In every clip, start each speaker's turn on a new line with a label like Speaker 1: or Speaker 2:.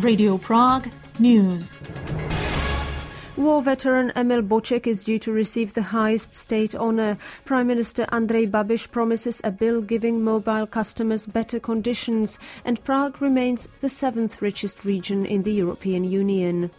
Speaker 1: Radio Prague News.
Speaker 2: War veteran Emil Boček is due to receive the highest state honour. Prime Minister Andrej Babiš promises a bill giving mobile customers better conditions, and Prague remains the 7th richest region in the European Union.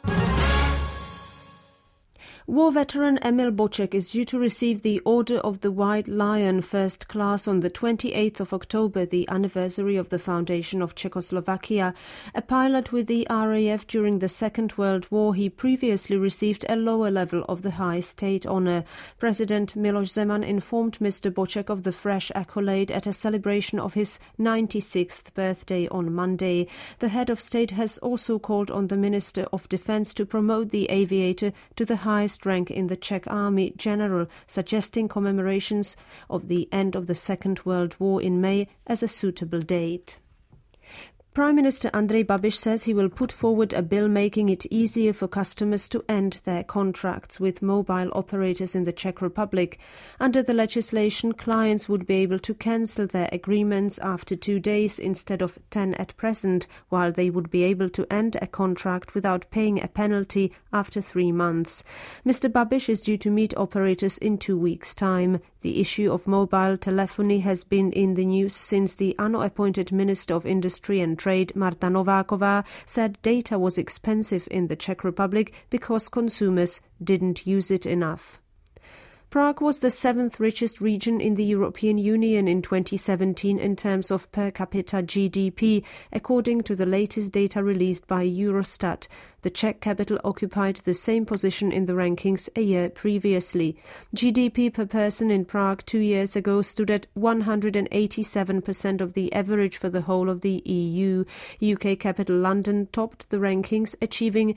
Speaker 2: War veteran Emil Boček is due to receive the Order of the White Lion First Class on the 28th of October, the anniversary of the foundation of Czechoslovakia. A pilot with the RAF during the Second World War, he previously received a lower level of the high state honour. President Miloš Zeman informed Mr. Boček of the fresh accolade at a celebration of his 96th birthday on Monday. The head of state has also called on the Minister of Defence to promote the aviator to the highest rank in the Czech Army General, suggesting commemorations of the end of the Second World War in May as a suitable date. Prime Minister Andrej Babiš says he will put forward a bill making it easier for customers to end their contracts with mobile operators in the Czech Republic. Under the legislation, clients would be able to cancel their agreements after 2 days instead of 10 at present, while they would be able to end a contract without paying a penalty after 3 months. Mr. Babiš is due to meet operators in 2 weeks' time. The issue of mobile telephony has been in the news since the ANO-appointed Minister of Industry and Trade, Marta Nováková, said data was expensive in the Czech Republic because consumers didn't use it enough. Prague was the 7th richest region in the European Union in 2017 in terms of per capita GDP, according to the latest data released by Eurostat. The Czech capital occupied the same position in the rankings a year previously. GDP per person in Prague 2 years ago stood at 187% of the average for the whole of the EU. UK capital London topped the rankings, achieving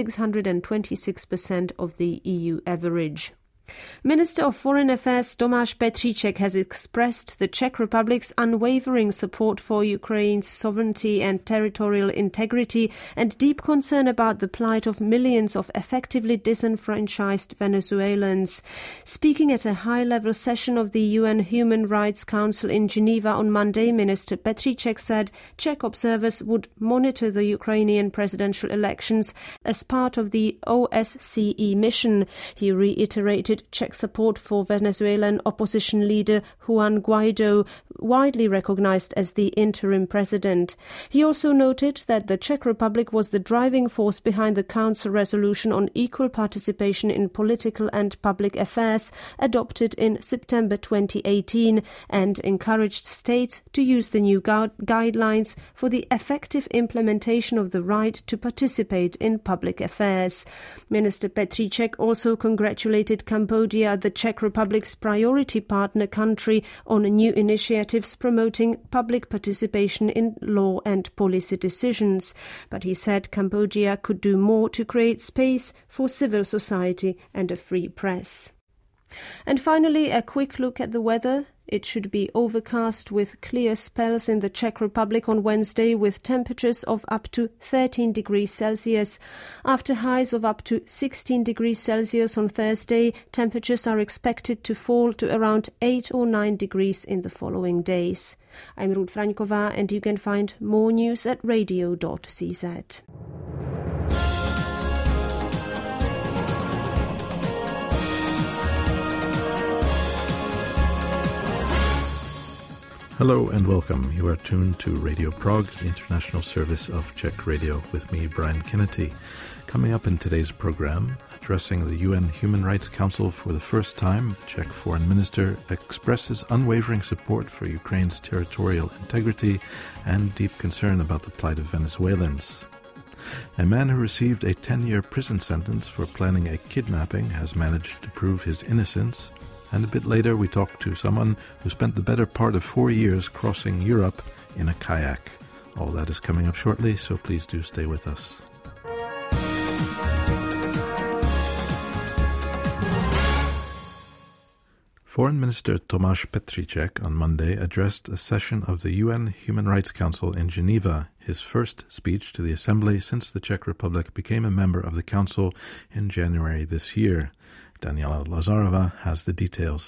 Speaker 2: 626% of the EU average. Minister of Foreign Affairs Tomáš Petříček has expressed the Czech Republic's unwavering support for Ukraine's sovereignty and territorial integrity and deep concern about the plight of millions of effectively disenfranchised Venezuelans. Speaking at a high-level session of the UN Human Rights Council in Geneva on Monday, Minister Petříček said Czech observers would monitor the Ukrainian presidential elections as part of the OSCE mission. He reiterated Czech support for Venezuelan opposition leader Juan Guaido, widely recognized as the interim president. He also noted that the Czech Republic was the driving force behind the Council resolution on equal participation in political and public affairs adopted in September 2018 and encouraged states to use the new guidelines for the effective implementation of the right to participate in public affairs. Minister Petříček also congratulated Cambodia, the Czech Republic's priority partner country, on new initiatives promoting public participation in law and policy decisions. But he said Cambodia could do more to create space for civil society and a free press. And finally, a quick look at the weather. It should be overcast with clear spells in the Czech Republic on Wednesday, with temperatures of up to 13 degrees Celsius. After highs of up to 16 degrees Celsius on Thursday, temperatures are expected to fall to around 8 or 9 degrees in the following days. I'm Ruth Fraňková, and you can find more news at radio.cz.
Speaker 3: Hello and welcome. You are tuned to Radio Prague, the international service of Czech radio, with me, Brian Kennedy. Coming up in today's program, addressing the UN Human Rights Council for the first time, the Czech foreign minister expresses unwavering support for Ukraine's territorial integrity and deep concern about the plight of Venezuelans. A man who received a 10-year prison sentence for planning a kidnapping has managed to prove his innocence. And a bit later we talk to someone who spent the better part of 4 years crossing Europe in a kayak. All that is coming up shortly, so please do stay with us. Foreign Minister Tomáš Petříček on Monday addressed a session of the UN Human Rights Council in Geneva, his first speech to the Assembly since the Czech Republic became a member of the Council in January this year. Daniela Lazarova has the details.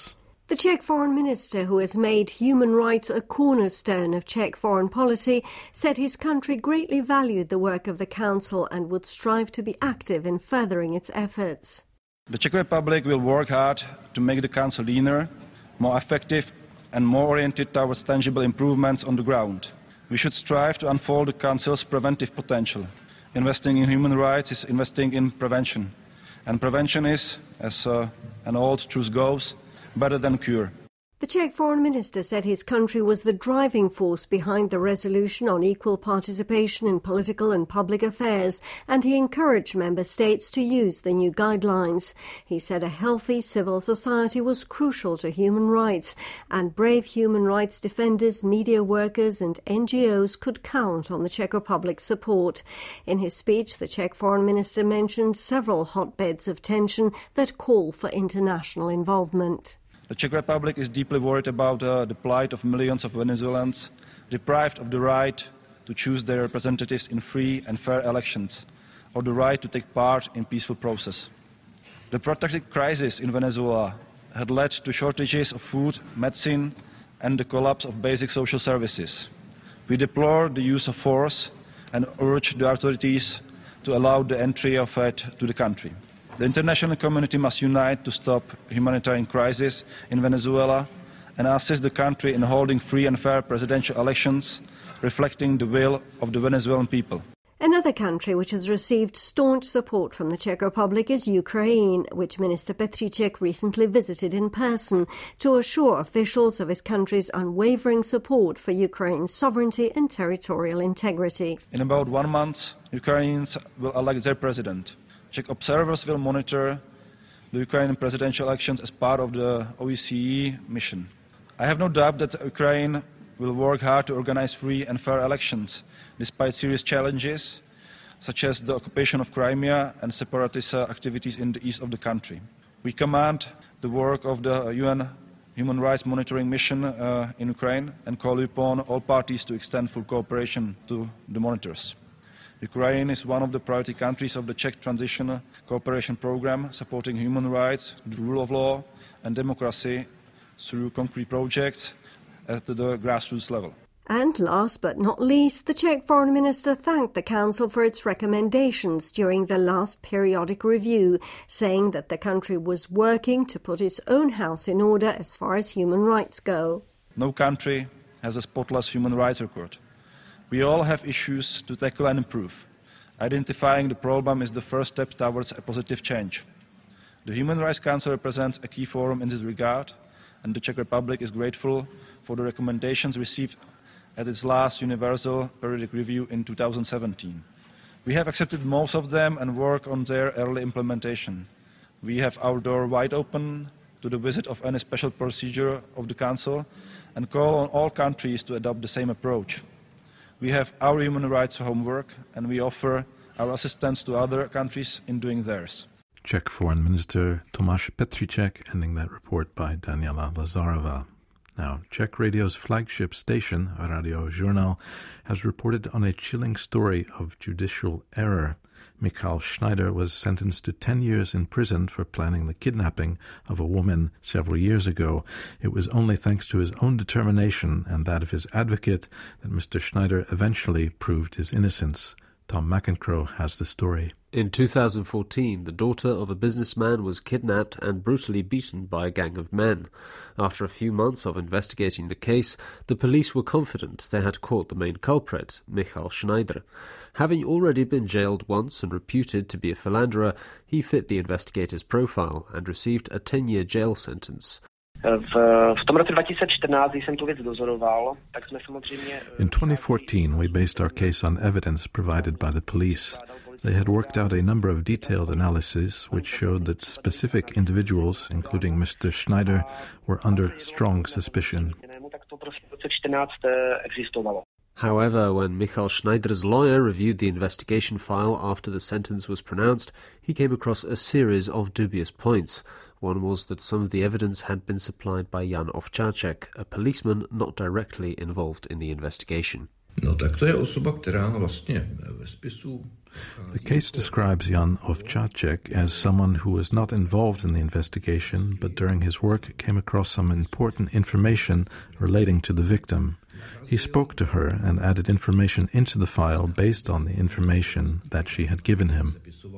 Speaker 4: The Czech foreign minister, who has made human rights a cornerstone of Czech foreign policy, said his country greatly valued the work of the Council and would strive to be active in furthering its efforts.
Speaker 5: The Czech Republic will work hard to make the Council leaner, more effective and more oriented towards tangible improvements on the ground. We should strive to unfold the Council's preventive potential. Investing in human rights is investing in prevention. And prevention is, as an old truth goes, better than cure.
Speaker 4: The Czech foreign minister said his country was the driving force behind the resolution on equal participation in political and public affairs, and he encouraged member states to use the new guidelines. He said a healthy civil society was crucial to human rights, and brave human rights defenders, media workers and NGOs could count on the Czech Republic's support. In his speech, the Czech foreign minister mentioned several hotbeds of tension that call for international involvement.
Speaker 5: The Czech Republic is deeply worried about the plight of millions of Venezuelans deprived of the right to choose their representatives in free and fair elections, or the right to take part in peaceful process. The protracted crisis in Venezuela had led to shortages of food, medicine, and the collapse of basic social services. We deplore the use of force and urge the authorities to allow the entry of aid to the country. The international community must unite to stop humanitarian crisis in Venezuela and assist the country in holding free and fair presidential elections, reflecting the will of the Venezuelan people.
Speaker 4: Another country which has received staunch support from the Czech Republic is Ukraine, which Minister Petříček recently visited in person to assure officials of his country's unwavering support for Ukraine's sovereignty and territorial integrity.
Speaker 5: In about 1 month, Ukrainians will elect their president. Czech observers will monitor the Ukrainian presidential elections as part of the OSCE mission. I have no doubt that Ukraine will work hard to organize free and fair elections, despite serious challenges, such as the occupation of Crimea and separatist activities in the east of the country. We commend the work of the UN Human Rights Monitoring Mission in Ukraine and call upon all parties to extend full cooperation to the monitors. Ukraine is one of the priority countries of the Czech Transition Cooperation Programme, supporting human rights, the rule of law and democracy through concrete projects at the grassroots level.
Speaker 4: And last but not least, the Czech foreign minister thanked the Council for its recommendations during the last periodic review, saying that the country was working to put its own house in order as far as human rights go.
Speaker 5: No country has a spotless human rights record. We all have issues to tackle and improve. Identifying the problem is the first step towards a positive change. The Human Rights Council represents a key forum in this regard, and the Czech Republic is grateful for the recommendations received at its last Universal Periodic Review in 2017. We have accepted most of them and work on their early implementation. We have our door wide open to the visit of any special procedure of the Council and call on all countries to adopt the same approach. We have our human rights homework, and we offer our assistance to other countries in doing theirs.
Speaker 3: Czech Foreign Minister Tomáš Petříček, ending that report by Daniela Lazarova. Now, Czech Radio's flagship station, Radio Journal, has reported on a chilling story of judicial error. Michal Schneider was sentenced to 10 years in prison for planning the kidnapping of a woman several years ago. It was only thanks to his own determination and that of his advocate that Mr. Schneider eventually proved his innocence. Tom McEncroe has the story.
Speaker 6: In 2014, the daughter of a businessman was kidnapped and brutally beaten by a gang of men. After a few months of investigating the case, the police were confident they had caught the main culprit, Michal Schneider. Having already been jailed once and reputed to be a philanderer, he fit the investigators' profile and received a 10-year jail sentence.
Speaker 3: In 2014, we based our case on evidence provided by the police. They had worked out a number of detailed analyses which showed that specific individuals, including Mr. Schneider, were under strong suspicion.
Speaker 6: However, when Michal Schneider's lawyer reviewed the investigation file after the sentence was pronounced, he came across a series of dubious points. One was that some of the evidence had been supplied by Jan Ovčáček, a policeman not directly involved in the investigation.
Speaker 7: No tak to je osoba, která vlastně ve spisu.
Speaker 3: The case describes Jan Ovčáček as someone who was not involved in the investigation, but during his work came across some important information relating to the victim. He spoke to her and added information into the file based on the information that she had given him.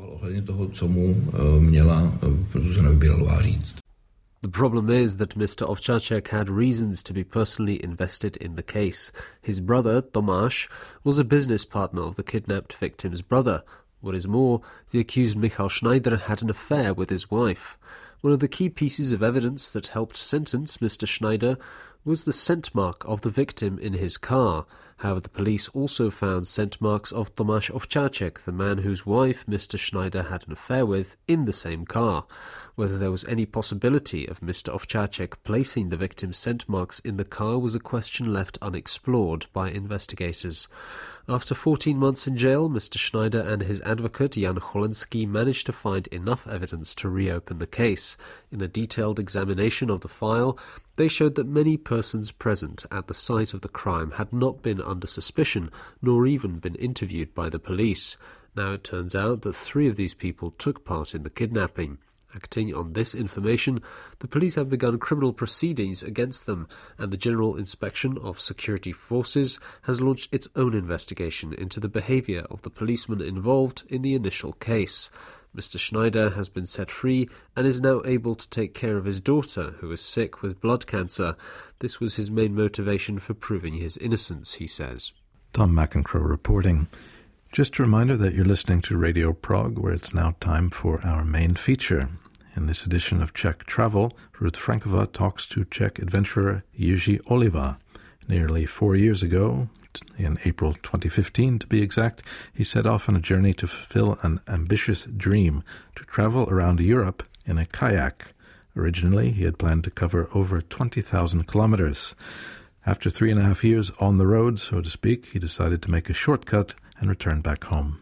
Speaker 6: The problem is that Mr. Ovčáček had reasons to be personally invested in the case. His brother, Tomáš, was a business partner of the kidnapped victim's brother. What is more, the accused Michal Schneider had an affair with his wife. One of the key pieces of evidence that helped sentence Mr. Schneider was the scent mark of the victim in his car. However, the police also found scent marks of Tomáš Ovčáček, the man whose wife Mr. Schneider had an affair with, in the same car. Whether there was any possibility of Mr. Ovčáček placing the victim's scent marks in the car was a question left unexplored by investigators. After 14 months in jail, Mr. Schneider and his advocate Jan Cholenský managed to find enough evidence to reopen the case. In a detailed examination of the file, they showed that many persons present at the site of the crime had not been under suspicion, nor even been interviewed by the police. Now it turns out that 3 of these people took part in the kidnapping. Acting on this information, the police have begun criminal proceedings against them, and the General Inspection of Security Forces has launched its own investigation into the behaviour of the policemen involved in the initial case. Mr. Schneider has been set free and is now able to take care of his daughter, who is sick with blood cancer. This was his main motivation for proving his innocence, he says.
Speaker 3: Tom McEncrow reporting. Just a reminder that you're listening to Radio Prague, where it's now time for our main feature. In this edition of Czech Travel, Ruth Frankova talks to Czech adventurer Jiří Oliva. Nearly 4 years ago, in April 2015 to be exact, he set off on a journey to fulfill an ambitious dream, to travel around Europe in a kayak. Originally, he had planned to cover over 20,000 kilometers. After 3.5 years on the road, so to speak, he decided to make a shortcut and return back home.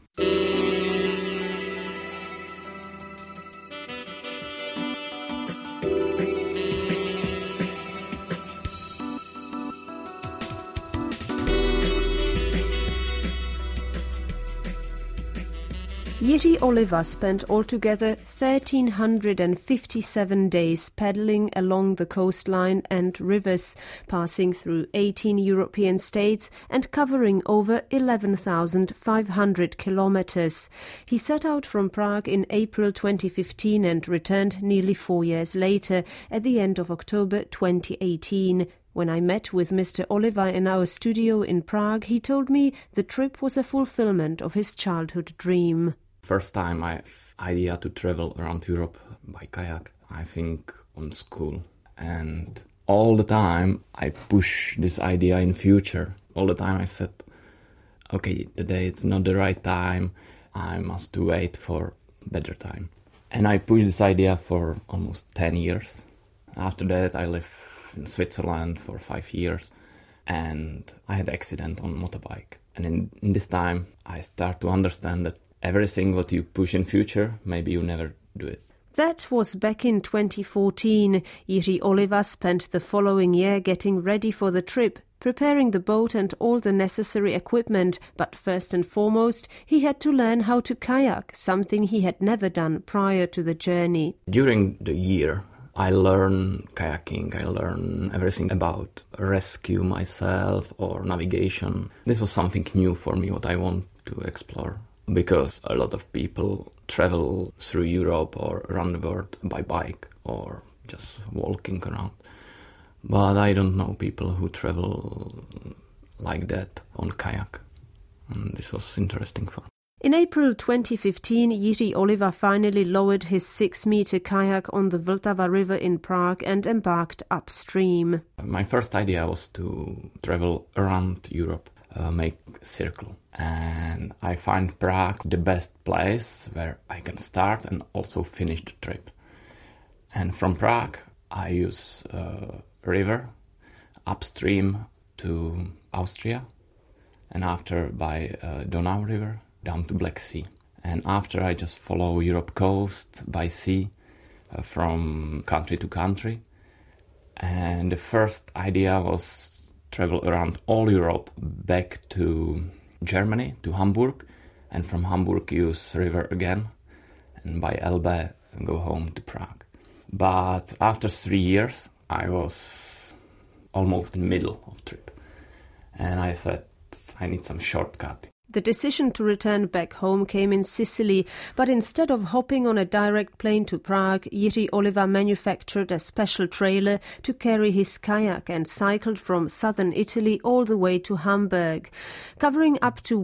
Speaker 2: Jiří Oliva spent altogether 1,357 days paddling along the coastline and rivers, passing through 18 European states and covering over 11,500 kilometers. He set out from Prague in April 2015 and returned nearly 4 years later, at the end of October 2018. When I met with Mr. Oliva in our studio in Prague, he told me the trip was a fulfillment of his childhood dream.
Speaker 8: First time I have idea to travel around Europe by kayak, I think on school. And all the time I push this idea in future. All the time I said, okay, today it's not the right time. I must wait for better time. And I pushed this idea for almost 10 years. After that I lived in Switzerland for 5 years and I had an accident on motorbike. And in this time I start to understand that everything what you push in future, maybe you never do it.
Speaker 2: That was back in 2014. Jiří Oliva spent the following year getting ready for the trip, preparing the boat and all the necessary equipment, but first and foremost, he had to learn how to kayak, something he had never done prior to the journey.
Speaker 8: During the year, I learned kayaking, I learned everything about rescue myself or navigation. This was something new for me, what I want to explore. Because a lot of people travel through Europe or around the world by bike or just walking around. But I don't know people who travel like that on kayak. And this was interesting for me.
Speaker 2: In April 2015, Jiří Oliva finally lowered his 6-meter kayak on the Vltava River in Prague and embarked upstream.
Speaker 8: My first idea was to travel around Europe, make circle. And I find Prague the best place where I can start and also finish the trip. And from Prague, I use a river upstream to Austria, and after by Donau River down to Black Sea. And after I just follow Europe coast by sea from country to country. And the first idea was travel around all Europe back to Germany, to Hamburg, and from Hamburg use river again, and by Elbe go home to Prague. But after 3 years, I was almost in the middle of the trip, and I said, I need some shortcut.
Speaker 2: The decision to return back home came in Sicily, but instead of hopping on a direct plane to Prague, Jiří Oliva manufactured a special trailer to carry his kayak and cycled from southern Italy all the way to Hamburg. Covering up to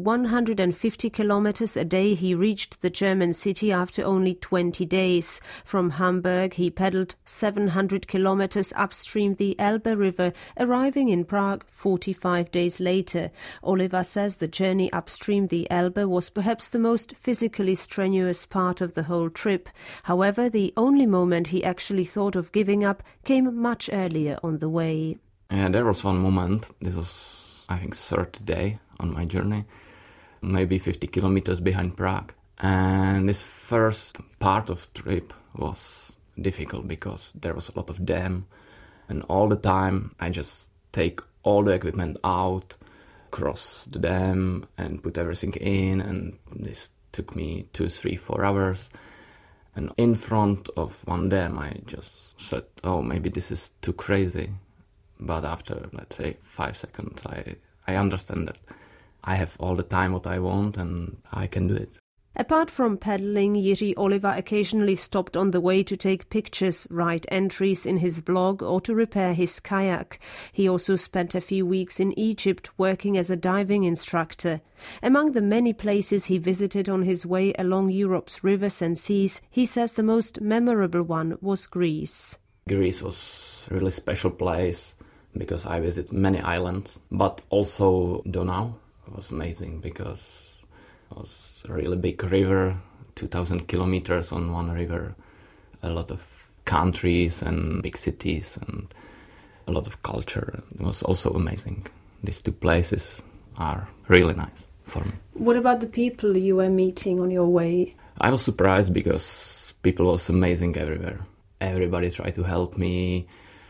Speaker 2: 150 kilometers a day, he reached the German city after only 20 days. From Hamburg, he pedaled 700 kilometers upstream the Elbe River, arriving in Prague 45 days later. Oliva says the journey upstream the Elbe was perhaps the most physically strenuous part of the whole trip. However, the only moment he actually thought of giving up came much earlier on the way.
Speaker 8: Yeah, there was one moment, this was, I think, third day on my journey, maybe 50 kilometers behind Prague. And this first part of the trip was difficult because there was a lot of dam, and all the time I just take all the equipment out, cross the dam and put everything in, and this took me 2, 3, 4 hours. And in front of one dam I just said, oh, maybe this is too crazy. But after, let's say, 5 seconds, I understand that I have all the time what I want and I can do it.
Speaker 2: Apart from paddling, Jiří Oliva occasionally stopped on the way to take pictures, write entries in his blog, or to repair his kayak. He also spent a few weeks in Egypt working as a diving instructor. Among the many places he visited on his way along Europe's rivers and seas, he says the most memorable one was Greece.
Speaker 8: Greece was a really special place because I visited many islands, but also Donau was amazing because it was a really big river, 2,000 kilometers on one river, a lot of countries and big cities and a lot of culture. It was also amazing. These two places are really nice for me.
Speaker 2: What about the people you were meeting on your way?
Speaker 8: I was surprised because people was amazing everywhere. Everybody tried to help me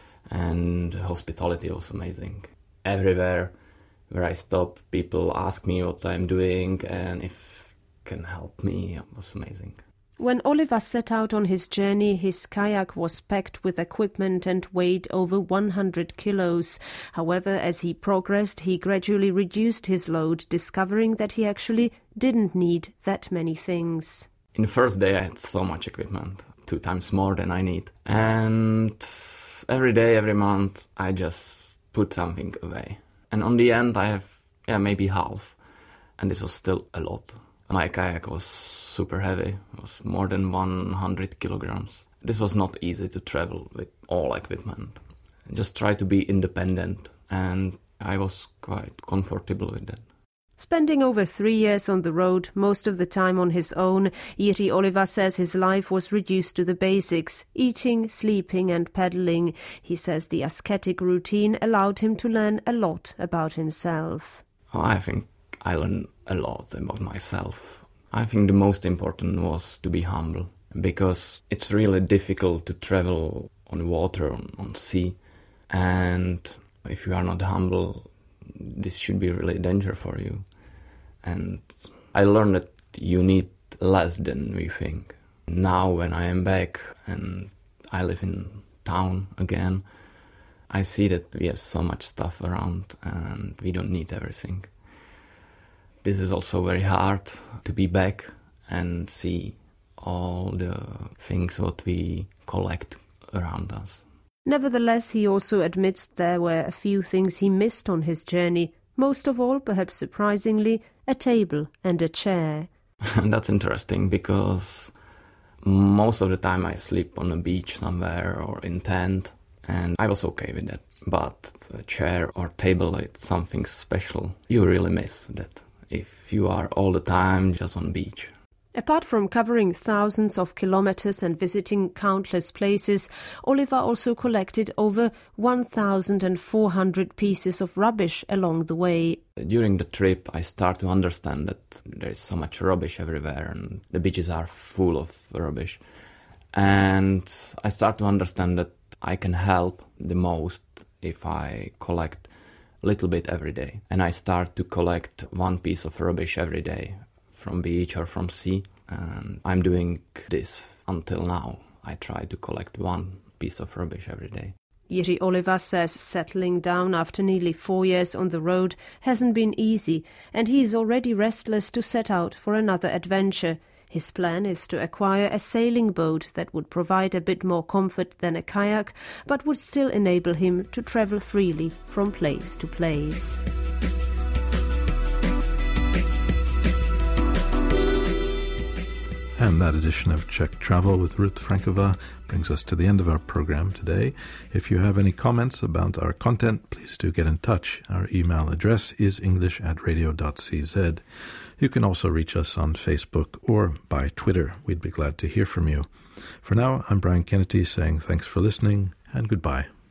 Speaker 8: and hospitality was amazing. Everywhere where I stop, people ask me what I'm doing and if can help me. It was amazing.
Speaker 2: When Oliva set out on his journey, his kayak was packed with equipment and weighed over 100 kilos. However, as he progressed, he gradually reduced his load, discovering that he actually didn't need that many things.
Speaker 8: In the first day, I had so much equipment, 2 times more than I need. And every day, every month, I just put something away. And on the end, I have maybe half. And this was still a lot. My kayak was super heavy. It was more than 100 kilograms. This was not easy to travel with all equipment. I just try to be independent. And I was quite comfortable with that.
Speaker 2: Spending over 3 years on the road, most of the time on his own, Jiří Oliva says his life was reduced to the basics, eating, sleeping and paddling. He says the ascetic routine allowed him to learn a lot about himself.
Speaker 8: I think I learned a lot about myself. I think the most important was to be humble, because it's really difficult to travel on water, on sea, and if you are not humble, this should be really dangerous for you. And I learned that you need less than we think. Now when I am back and I live in town again, I see that we have so much stuff around and we don't need everything. This is also very hard to be back and see all the things what we collect around us.
Speaker 2: Nevertheless, he also admits there were a few things he missed on his journey. Most of all, perhaps surprisingly, a table and a chair.
Speaker 8: That's interesting because most of the time I sleep on a beach somewhere or in tent, and I was okay with that. But a chair or table, it's something special. You really miss that if you are all the time just on beach.
Speaker 2: Apart from covering thousands of kilometers and visiting countless places, Oliva also collected over 1,400 pieces of rubbish along the way.
Speaker 8: During the trip, I start to understand that there is so much rubbish everywhere and the beaches are full of rubbish. And I start to understand that I can help the most if I collect little bit every day. And I start to collect one piece of rubbish every day from beach or from sea. And I'm doing this until now. I try to collect one piece of rubbish every day.
Speaker 2: Jiří Oliva says settling down after nearly 4 years on the road hasn't been easy, and he is already restless to set out for another adventure. His plan is to acquire a sailing boat that would provide a bit more comfort than a kayak, but would still enable him to travel freely from place to place.
Speaker 3: And that edition of Czech Travel with Ruth Frankova brings us to the end of our program today. If you have any comments about our content, please do get in touch. Our email address is english@radio.cz. You can also reach us on Facebook or by Twitter. We'd be glad to hear from you. For now, I'm Brian Kennedy saying thanks for listening and goodbye.